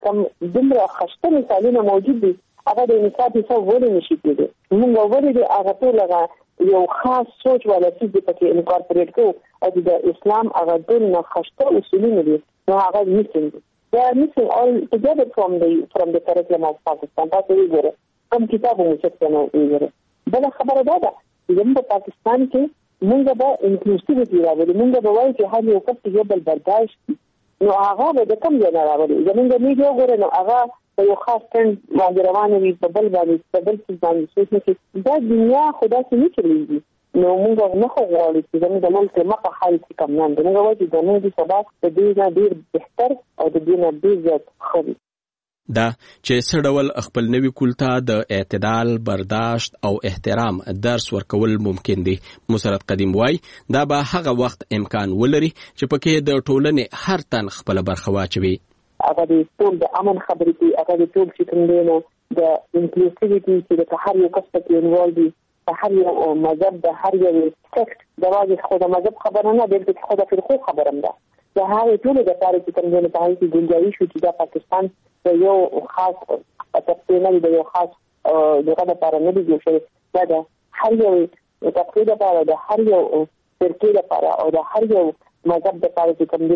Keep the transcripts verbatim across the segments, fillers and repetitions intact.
کوم دومره خشته مثالونه موجود دي هغه د انصاف څخه ولې نشي کېدای موږ ولې د هغه ټول هغه یو خاص سوچ ولا څه د پکې انکارپوریټ کوو او د اسلام هغه ټول نه خشته اصولونه دي نو هغه missing they are missing all together from the from the curriculum of Pakistan تاسو وګورئ کوم کتاب مو څه نه وګورئ بل خبره ده چې په پاکستان کې موږ به انکلوسیویټي راوړو موږ به وایو چې هر یو کس یو بل برداشت نو هغه به د کوم ځای نه راوړي زموږ میډیا وګورئ نو هغه په یو خاص ټرند باندې روانه وي په بل باندې په بل څه باندې سوچ نه کوي دا دنیا خدا څه نه چلیږي نو موږ نه خو غواړو چې زموږ د ملک مخه حال شي کم نه موږ وایو چې د موږ سبا د دې نه ډیر بهتر او د دې نه ډیر زیات ښه دا چې څه ډول خپل نوي کلتور د اعتدال برداشت او احترام درس ورکول ممکن دي مسرت قدیم وای دا به هغه وخت امکان ولري چې پکې د ټولنې هر تن خپل برخه واچوي هغه د ټول د امن خبرې کوي هغه د ټول چې کوم دی نو د انکلوسیویټي چې د هر یو کس په انوالو دي هر یو مذهب د هر یو سیکټ د واجب خو د مذهب خبره نه دی چې خو د فرقو خبره ده د هغه ټول د لپاره چې کوم دی په هغه کې ګنجایش چې د پاکستان یو خاص تفصیل د یو خاص دغه لپاره نه دی جوړ دا د هر یو تفصیل لپاره د هر یو فرقې لپاره او د هر یو مذهب لپاره چې کوم دی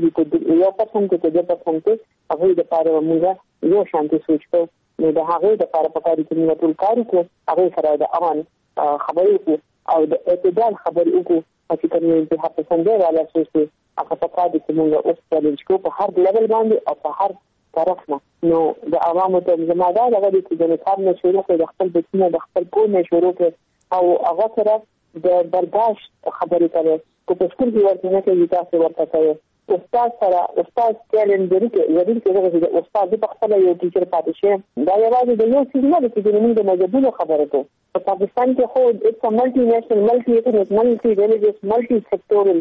چې یو پرسن کې د پرسن کې هغه لپاره موږ یو شانتي سوچ کوو نو د هغه لپاره په کار کې موږ ټول کار کوو هغه سره د امان خبرې کوو او د اعتدال خبرې کوو چې کوم دی په څنګه ولا سوچي هغه په کار کې موږ اوس چیلنج کوو په هر لیول باندې او په هر طرف نه نو د عوامو ته زموږ دا د دې د نصاب نه شروع کړي د خپل بچنه د خپل کور نه شروع کړي او هغه سره د برداشت خبرې کوي کو په سکول کې ورته نه کوي تاسو ورته کوي استاد سره استاد چیلنج لري کې لري کې د استاد په خپل یو ټیچر پاتې شي دا یوازې د یو څه نه چې د موږ د مذهبونو خبره کوي په پاکستان کې خو it's a multinational multi-ethnic multi-religious multi-sectoral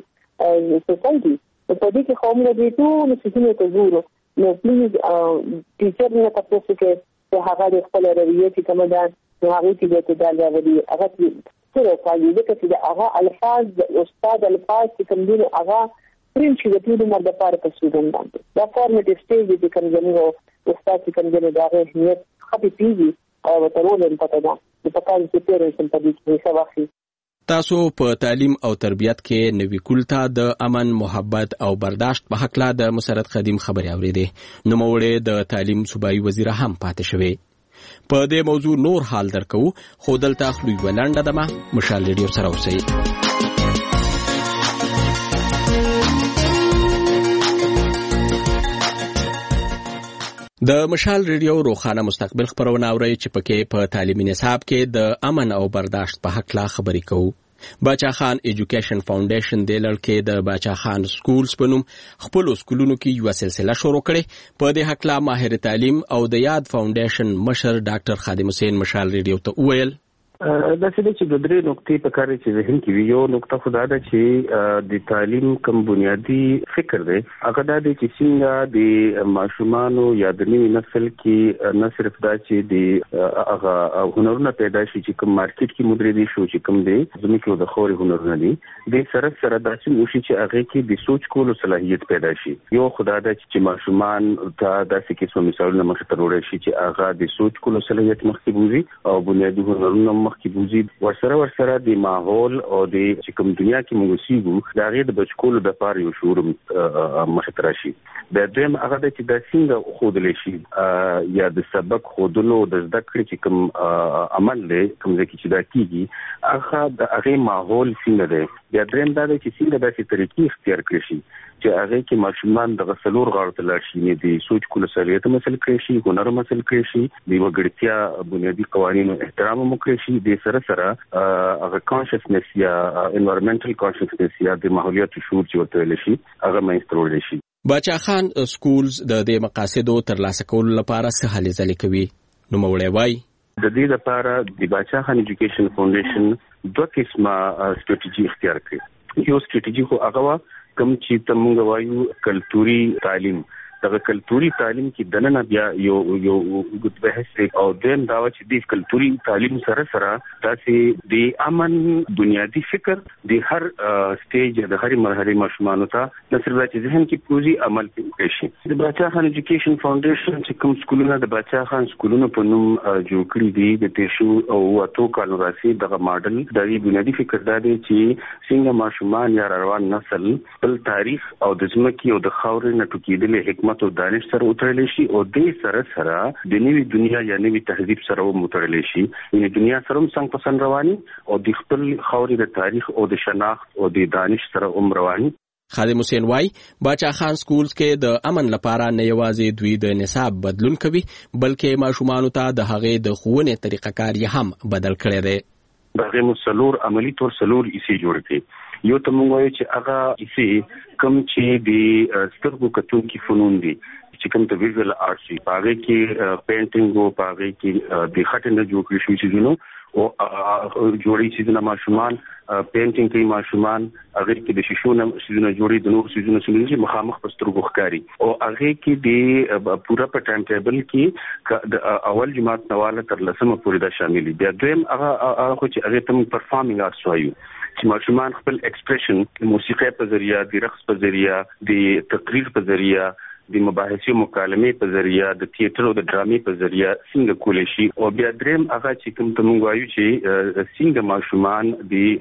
society په دې کې قوم د دې ټول څه ته زورو نو پلیز ټیچر نه تاسو کې چې هغه د خپل رویه چې کوم ده نو هغه چې د اعتدال راوړي هغه څه کوي چې د هغه الفاظ د استاد الفاظ چې کوم دي هغه پرین چې د ټول عمر د پاره په سودان باندې دا فارمیټیو سټیج چې کوم زموږ استاد چې کوم دی دا اهمیت خپې پیږي او ترول پته ده په کال کې پیرنټ په دې کې څه واخلي تاسو په تعلیم او تربیت کې نوې کلتور د امن محبت او برداشت په حق لا د مسرت قدیم خبري اورېده نو موړې د تعلیم صوبایي وزیر هم پاتې شوی په دې موضوع نور حال درکو خو دلته خلوی ولنډه دمه مشال ریډیو سره اوسئ د مشال ریډیو روخانه مستقبل خبرونه اوري چې پکې په تعلیمي نصاب کې د امن او برداشت په حق لا خبرې کوو باچا خان ایجوکیشن فاونډیشن د لړکې د باچا خان سکولز په نوم خپل سکولونو کې یو سلسله شروع کړې په دې حق لا ماهر تعلیم او د یاد فاونډیشن مشر ډاکټر خادم حسین مشال ریډیو ته وویل دا څه چې د درې نقطې په کار چې ذهن کې وي یو نقطه خدا ده چې د تعلیم کوم بنیادی فکر دی هغه دا دی چې څنګه د ماشومانو یا د نوي نسل کې نه صرف دا چې د هغه هنرونه پیدا شي چې کوم مارکیټ کې مدري دي شو چې کوم دی زموږ د خوري هنرونه دي د سره سره دا چې وشي چې هغه کې د سوچ کولو صلاحیت پیدا شي یو خدا ده چې ماشومان ته داسې کیسو مثالونه مخ ته وروړي شي چې هغه د سوچ کولو صلاحیت مخکې بوزي او بنیادی هنرونه مخکې بوزي ورسره ورسره د ماحول او د چې کوم دنیا کې موږ سیګو دا غي د بچکولو د پاره یو شعور مخ ته راشي د دیم هغه د چې د څنګه خودلې شي یا د سبق خودلو د زده کړې چې کوم عمل له کوم ځکه چې دا کیږي هغه د هغه ماحول څنګه دی یا دریم دا چې څنګه د طریقې اختیار کړی شي چې هغه کې ماشومان د غسلور غاړه ته لاړ شي نه دي سوچ کول صلاحیت مسل کړی شي هنر مسل کړی شي د وګړتیا بنیادی قوانینو احترام مو کړی شي د سره سره هغه کانشسنس یا انوایرنمنټل کانشسنس یا د ماحولیات شعور چې ورته ویل شي هغه مېسترول شي باچا خان سکولز د دې مقاصدو ترلاسه کولو لپاره څه هلې ځلې کوي نو موړی وای د دې لپاره د باچا خان ایجوکیشن فاونډیشن دوه قسمه ستراتیژي اختیار کړې یو ستراتیژي خو هغه کوم چې تمونږ وایو کلتوري تعلیم د کلتوري تعلیم کې دننه بیا یو یو وګت بحث او دیم دا چې د کلتوري تعلیم سره سره تاسې د امن بنیادی فکر د هر سټیج د هر مرحله ماشومان ته د سربېت ذهن کې پروژي عمل کوي شي د بچا خان ایجوکیشن فاونډیشن چې کوم سکولونه د بچا خان سکولونو په نوم جوړ کړی دي د تیشو او اتو کالو راسي دغه ماډل د بنیادی فکر دا دی چې څنګه ماشومان یا روان نسل خپل تاریخ او د ځمکې او د خاورې نه ټوکېدلې حکمت او دانش سره وتړل شي او د سره سره د نوې دنیا یا نوې تهذیب سره وتړل شي یعنی دنیا سره هم څنګه پسند رواني او د خپل خاورې د تاریخ او د شناخت او د دانش سره هم رواني. خادم حسین وای باچا خان سکولز کې د امن لپاره نه یوازې دوی د نصاب بدلون کوي بلکې ماشومان ته د هغې د ښوونې طریقه کار یې هم بدل کړی دی. دغه مسلور عملی تور سلور ایسي جوړ کړي یو ته موږ وایو چې هغه ایسي کم چې د سترګو کتونکي فنون دي چې کوم ته ویژوال آرټس وي هغه کې پینټینګ او هغه کې د خټ نه جوړ کړی شوی چې نو او جوړی چې د ماشومان پینټینګ کوي ماشومان هغه کې د شیشو نه سيزونه جوړي د نور سيزونه چې مخامخ پسترګو ښکاری او هغه کې د پورا په ټایم ټیبل کې د اول جماعت نواله تر لسمه پورې دا شامل دي. بیا دویم هغه هغه چې هغه تم پرفارمینګ آرټس وایو چې ماشومان خپل ایکسپریشن د موسیقي په ذریعہ د رقص په ذریعہ د تقریر په ذریعہ د مباحثو مکالمې په ذریعہ د تیاتر او د ډرامې په ذریعہ څنګه کولای شي او بیا دریم هغه چې کوم ته موږ وایو چې څنګه ماشومان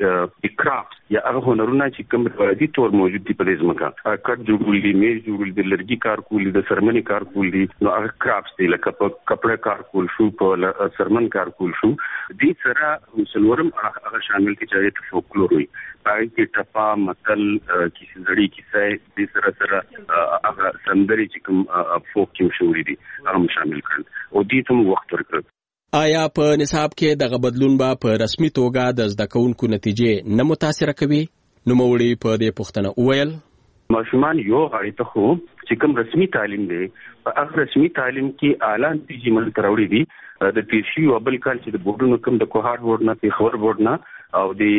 د کرافټ یا هغه هنرونه چې کوم په تور موجود دي په دې ځمکه کټ جوړول دي میز جوړول دي لرګي کار کول دي د سرمنې کار کول دي نو هغه کرافټ دي لکه په کپڑے کار کول شو په سرمن کار کول شو دې سره مسلورم هغه شامل کې چې فولکلور وي پای کې ټپا متل کیسې زړی کیسې دې سره سره هغه سندري چې کوم فوک کې شوې دي هغه شامل کړل او دې ته وخت ورکړ. آیا په نصاب کې دغه بدلون به په رسمي توګه د زده کوونکو نتیجې نه متاثر کوي؟ نوموړي په دې پوښتنه وویل ماشومان یو غاړې ته خو چې کوم رسمي تعلیم دی په هغه رسمي تعلیم کې اعلی نتیجې مل تراوړي دي د تیشي او بل کال چې د بورډونو کوم د کوهار بورډ نه پیښور بورډ نه او د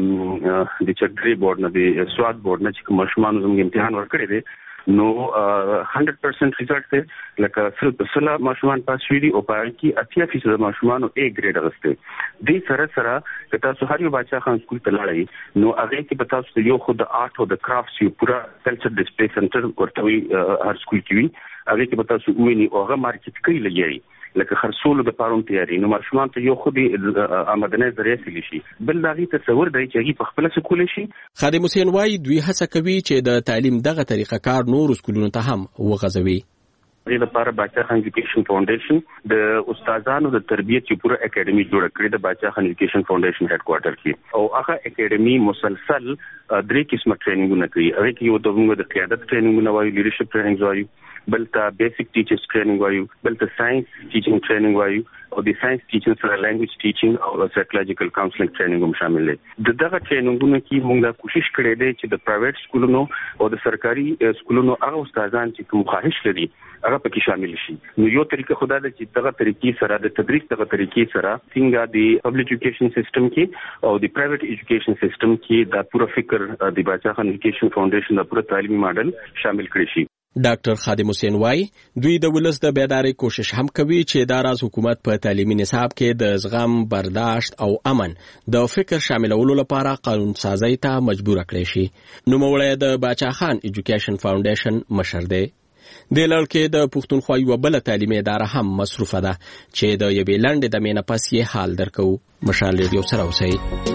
د چټري بورډ نه د سواد بورډ نه چې ماشومان زموږ امتحان ورکړي دي نو هندرد پرسنٹ ریزلټ ته لکه سل په سل ماشومان پاس شوي دي او په هغه کې اتیا فیصد ماشومان او A ګریډ اغسته دي. سره سره که تاسو هر یو بچا خان سکول ته لاړئ نو هغه کې به تاسو یو خو د آرټ او د کرافټس یو پورا کلچر ډسپلی سنټر ورته وي هر سکول کې وي هغه کې به تاسو ویني او هغه مارکیټ کوي لګي لکه خرڅولو د پاروم تیاری نو ماشومان ته یو خو د آمدنه ذریعہ سلی شي بل دغه تصور دی چې په خپل سکول شي. خادم حسین وای دوی هڅه کوي چې د تعلیم دغه طریقه کار نور سکولونو ته هم وغځوي. د لپاره باچا خان ایجوکیشن فاونډیشن د استادانو د تربیت یو پوره اکیډمي جوړ کړې د باچا خان ایجوکیشن فاونډیشن هډ کوارټر کې او هغه اکیډمي مسلسل درې قسمه ټریننګونه کوي. هغه کې یو د موږ د قیادت ټریننګونه وایي لیډرشپ ټریننګ وایي بل ته بیسیک ټیچرز ټریننګ وایو بل ته ساينس ټیچینګ ټریننګ وایو او د ساينس ټیچینګ سره لانګویج ټیچینګ او سایکولوژیکل کاونسلینګ ټریننګ هم شامل دي. د دغه ټریننګونو کې موږ دا کوشش کړې ده چې د پرایویټ سکولونو او د سرکاري سکولونو هغه استادان چې کوم خواهش لري هغه پکې شامل شي. نو یو طریقه خدای د چې دغه طریقې سره د تدریس دغه طریقې سره څنګه د پبلک ایجوکیشن سیستم کې او د پرایویټ ایجوکیشن سیستم کې دا پوره فکر د باچا خان ایجوکیشن فاونډیشن د پوره تعلیمي ماډل شامل کړی شي. ډاکټر خادم حسین وای دوی د ولس د بیدارۍ کوشش هم کوي چې د راز حکومت په تعلیمي نصاب کې د زغم برداشت او امن د فکر شاملولو لپاره قانون سازی ته مجبور کړي شي. نوموړی د باچا خان ایجوکیشن فاونډیشن مشر دی. د لړکې د پښتونخوا یو بل تعلیمي اداره هم مصروفه ده چې د یوې لنډې دمې نه پس یې حال درکو. مشال ریډیو سره اوسئ.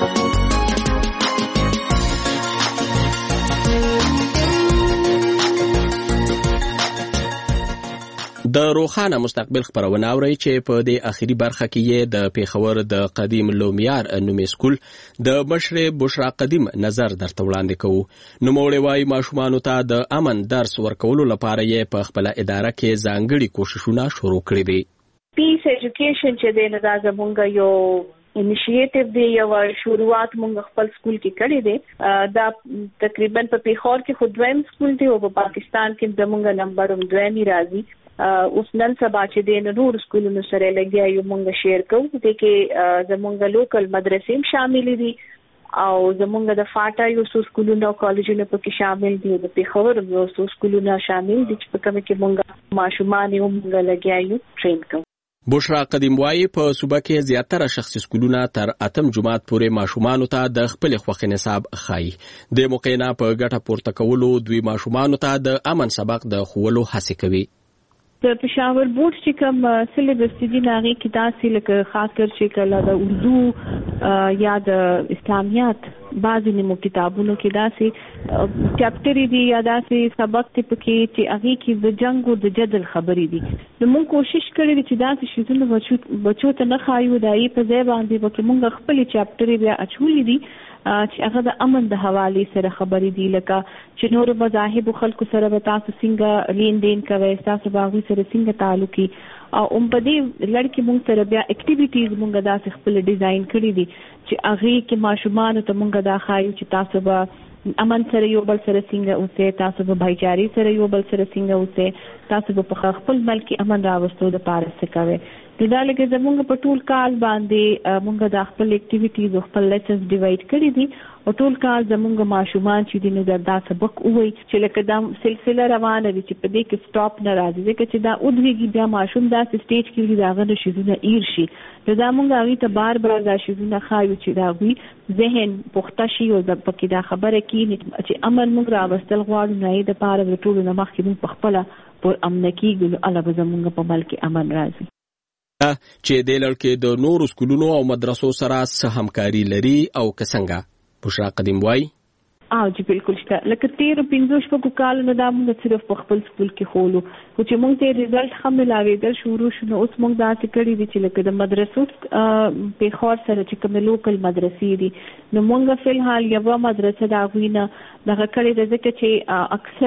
د روخانه مستقبل خبرونه اوري چې په دې اخیری برخه کې یې د پیښور د قدیم لومیار نومي سکول د مشر بشرا قدیم نظر درته وړاندې کوو. نوموړی وایي ماشومانو ته د امن درس ورکولو لپاره یې په خپله اداره کې ځانګړي کوششونه شروع کړي دي. پیس ایجوکیشن چې دی نو دا زموږ یو انیشیټیو دی یو شروعات موږ خپل سکول کې کړی دی. دا تقریبا په پیښور کې خو دویم سکول دی او په پاکستان کې زموږ نمبر هم دویمي راځي. اوس نن سبا چې د نور سکولونو سره لګیا یو موږ شیر کوو د کې زموږ لوکل مدرسې هم شامل دي او زمونږ د فاټا یو څو سکولونه او کالجونه پکې شامل دي، د پیښور یو څو سکولونه شامل دي چې په کوم کې مونږ ماشومان یو مونږ لګیایو ټرین کوو. بشرا قدیم وایي په صوبه کې زیاتره شخصي سکولونه تر اتم جماعت پورې ماشومانو ته د خپل خوښې نصاب ښایي. د موقع نه په ګټه پورته کولو دوی ماشومانو ته د امن سبق د ښوولو هڅې کوي. د پېښور بورډ چې کوم سلیبس دي هغې کې داسې لکه خاص کر چې کله د اردو یا د اسلامیات بعضې نیمو کتابونو کې داسې چپټرې دي یا داسې سبق دی پکې چې هغې کې د جنګ او د جدل خبرې دي. نو موږ کوشش کړی دی چې داسې شیزونه بچو ته نه ښایو، د هغې په ځای باندې به کې موږ خپلې چپټرې بیا اچولې دي چې هغه د امن د حوالې سره خبرې دي، لکه چې نورو مذاهبو خلکو سره به تاسو څنګه لین دین کوئ، تاسو به هغوی سره څنګه تعلق وي. او هم په دې لړ کې موږ سره بیا اکټیویټیز موږ داسې خپل ډیزاین کړي دي چې هغې کې ماشومانو ته موږ دا ښایو چې تاسو به امن سره یو بل سره څنګه اوسئ، تاسو به بھایچاري سره یو بل سره څنګه اوسئ، تاسو به په خپل ملک کې امن راوستو دپاره څه کوئ. دا لکه زمونږ په ټول کال باندې مونږ د خپل اکټیویټیز او خپل لیسنز ډیوایډ کړي دي او ټول کال زمونږ ماشومان چې دي نو دا سبق ووایي چې لکه دا سلسله روانه وي چې په دې کې سټاپ نه راځي، ځکه چې دا ودرېږي بیا ماشوم داسې سټیج کې وي د هغه نه شیزونه ایر شي. نو دا مونږ هغوی ته بار بار دا شیزونه ښایو چې د هغوی ذهن پخته شي او پکې دا خبره کېږي چې امن مونږ راوستل غواړو، نو هغې دپاره د ټولو نه مخکې مونږ په خپله پر امنه کېږو، نو هله به زمونږ په ملک کې امن راځي. چې د لړ کې د نورو سکولونو او مدرسو سره څه همکاري لري او که څنګه؟ بشرا قدیم وایي او چې بالکل شته، لکه تیرو پنځو شپږو کالونو دا موږ صرف په خپل سکول کې خولو، خو چې موږ ته رزلټ ښه ملاوېدل شروع شو نو اوس موږ داسې کړي دي چې لکه د مدرسو پیښور سره چې کومې لوکل مدرسې دي نو موږ فی الحال یوه مدرسه د هغوی نه دغه کړې ده، ځکه چې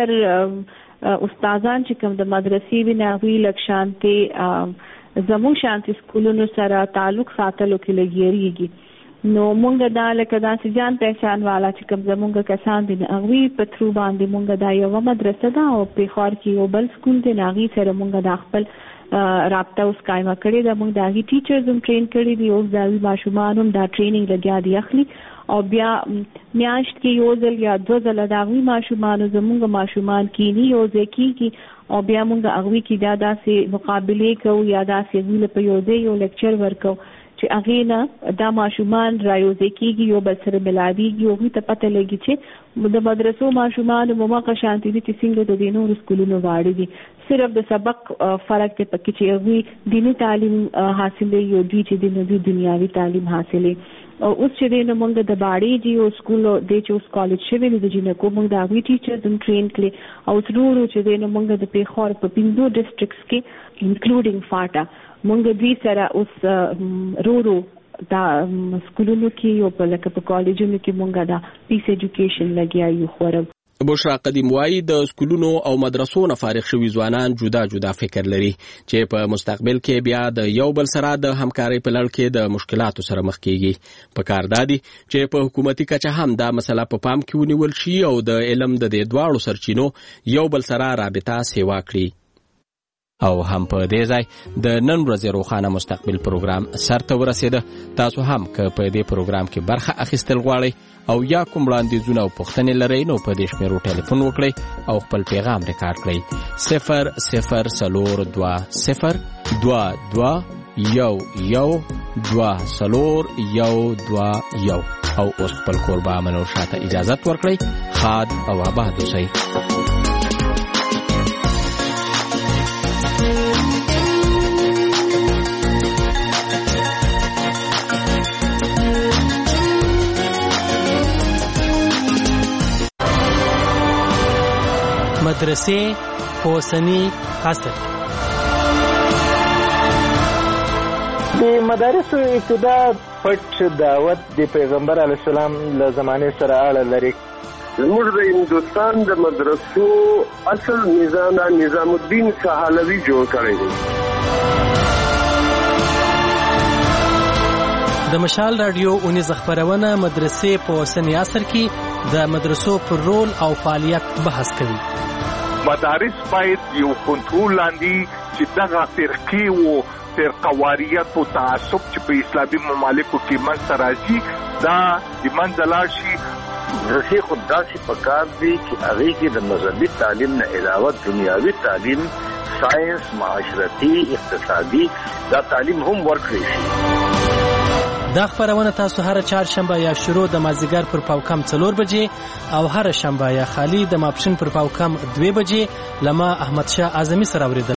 اکثر استادان چې کوم د مدرسې وي نه هغوی لږ شانتې زموږ شانتي سکولونو سره تعلق ساتلو کې لګیریږي. نو مونږ دا لکه داسې جان پہچان والا چې کوم زمونږ کسان دي هغوی په تھرو باندې مونږ دا یوه مدرسه ده او پیښور کې یو بل سکول دی، نو هغې سره مونږ دا خپل رابطه اوس قایمه کړې ده. مونږ د هغې ټیچرز هم ټرین کړي دي، اوس د هغوی ماشومان هم دا ټریننګ لګیا دي اخلي او بیا میاشت کې یو ځل یا دوه ځله د هغوی ماشومانو زمونږ ماشومان کینی یو ځای کېږي او بیا مونږ هغوی کې دا داسې مقابلې کوو یا داسې هغوی له په یو ځای یو لیکچر ورکوو چې هغې نه دا ماشومان را یو ځای کېږي، یو بل سره ملاویږي، هغوی ته پته لګي چې د مدرسو ماشومان هماغه شانتي دي چې څنګه د دې نورو سکولونو واړه دي، صرف د سبق فرق دی پکې چې هغوی دیني تعلیم حاصلوي او دوی چې دی نو دوی دنیاوي تعلیم حاصلوي. او اوس چې دی نو مونږ د باړې جي او سکول دی چې اوس کالج شوی دی د جینکو مونږ د هغوی ټیچرز هم ټرین کړي او اوس ورو ورو چې دی نو مونږ د پیښور په پنځو ډسټرکټس کې انکلوډینګ فاټا مونږ دوی سره اوس ورو ورو دا سکولونو کې او په لکه په کالجونو کې مونږ دا پیس ایجوکیشن لګیا یو خورو. بشرا قدیم وایي د سکولونو او مدرسو نه فارغ شوي ځوانان جدا جدا فکر لري چې په مستقبل کې بیا د یو بل سره د همکارۍ په لړ کې د مشکلاتو سره مخ کېږي. پکار دا دي چې په حکومتي کچه هم دا مسله په پام کې ونیول شي او د علم د دې دواړو سرچینو یو بل سره رابطه سیوا کړي. او هم په دې ځای د نن ورځې روښانه مستقبل پروګرام سرته ورسېده. تاسو هم که په دې پروګرام کې برخه اخیستل غواړئ او یا کوم وړاندیزونه او پوښتنې لرئ نو په دې شمیرو ټلیفون وکړئ او خپل پیغام ریکارډ کړئ صفر صفر څلور دوه صفر دوه دوه یو یو دوه څلور یو دوه یو. او اوس خپل کوربه منور شاته اجازت ورکړئ. ښاد او آباد اوسئ. مدرسې په اوسني عصر د مدارسو ابتدا پټ دعوت د پیغمبر علیه السلام له زمانې سره اړه لري. زموږ د هندوستان د مدرسو اصل نظام نظام الدین سهالوي جوړ کړی دی. د مشال رادیو اونیز خبرونه مدرسې په اوسني عصر کې د مدرسو پر رول او فعالیت بحث کوي. مدارس باید یو کنټرول لاندې چې دغه فرقې وو فرقواریت او تعصب چې په اسلامي ممالکو کې منځته راځي دا د منځه لاړ شي. رسي خود داسې پکار دی چې هغې کې د مذهبي تعلیم نه علاوه دنیاوي تعلیم، ساینس، معاشرتي، اقتصادي دا تعلیم هم ورکړی شي. دا خبرونه تاسو هر چهارشنبه یا شروع د مازدیګر پر پاوکم څلور بجې او هر شنبه یا خالی د ماپښین پر پاوکم دوه بجې لما احمد شاه اعظمي سره اوریدل.